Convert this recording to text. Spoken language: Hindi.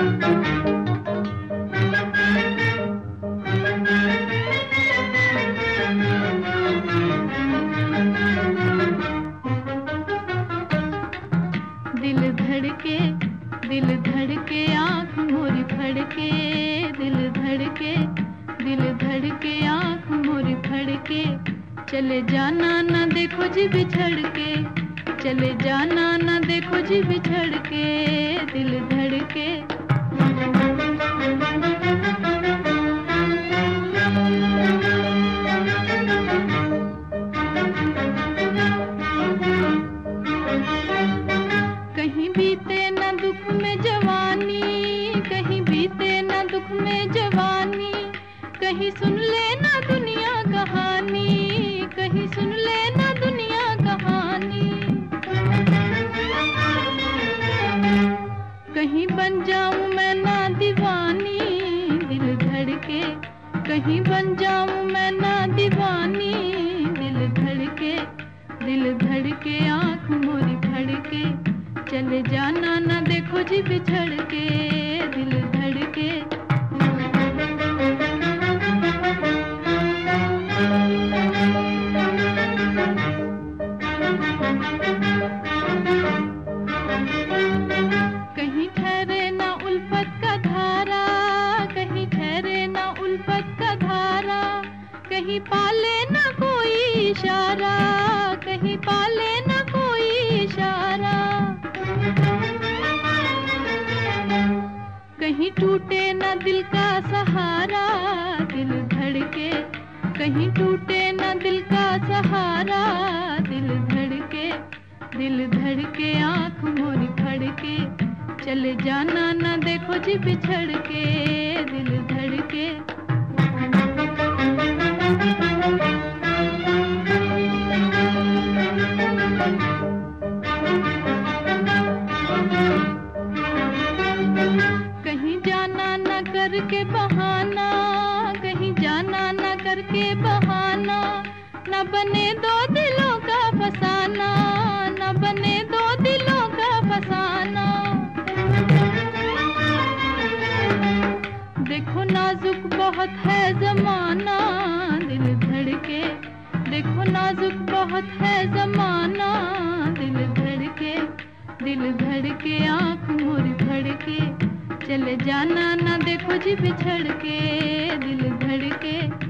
दिल धड़के आँख मोरी फड़के, दिल धड़के आँख मोरी फड़के, चले जाना ना देखो जी बिछड़ के, चले जाना ना देखो जी बिछड़ के, दिल धड़के। कहीं बीते ना दुख में जवानी, कहीं बीते ना दुख में जवानी, कहीं सुन लेना दुनिया कहानी, कहीं सुन लेना दुनिया कहानी। कहीं बन जाऊं मैं ना दीवानी, दिल धड़के, कहीं बन जाऊं मैं ना दीवानी, दिल धड़के, दिल धड़के आँख मोरी फड़के, चले जाना ना देखो जी बिछड़ के, दिल धड़के। कहीं ठहरे ना उल्फत का धारा, कहीं ठहरे ना उल्फत का धारा, कहीं पाले ना कोई इशारा, कहीं पाले ना कोई इशारा। कहीं टूटे ना दिल का सहारा, दिल धड़के, कहीं टूटे ना दिल का सहारा, दिल धड़के, दिल धड़के आँख मोरी फड़के, चले जाना ना देखो जी बिछड़ के, दिल धड़के। कहीं जाना ना करके बहाना, कहीं जाना ना करके बहाना, न बने दो दिलों का फसाना, न बने दो दिलों का फसाना। देखो नाजुक बहुत है जमाना, दिल धड़के, देखो नाजुक बहुत है जमाना, दिल धड़के, दिल धड़के आँख मोरी फड़के, चले जाना ना देखो जी बिछड़ के, दिल धड़के।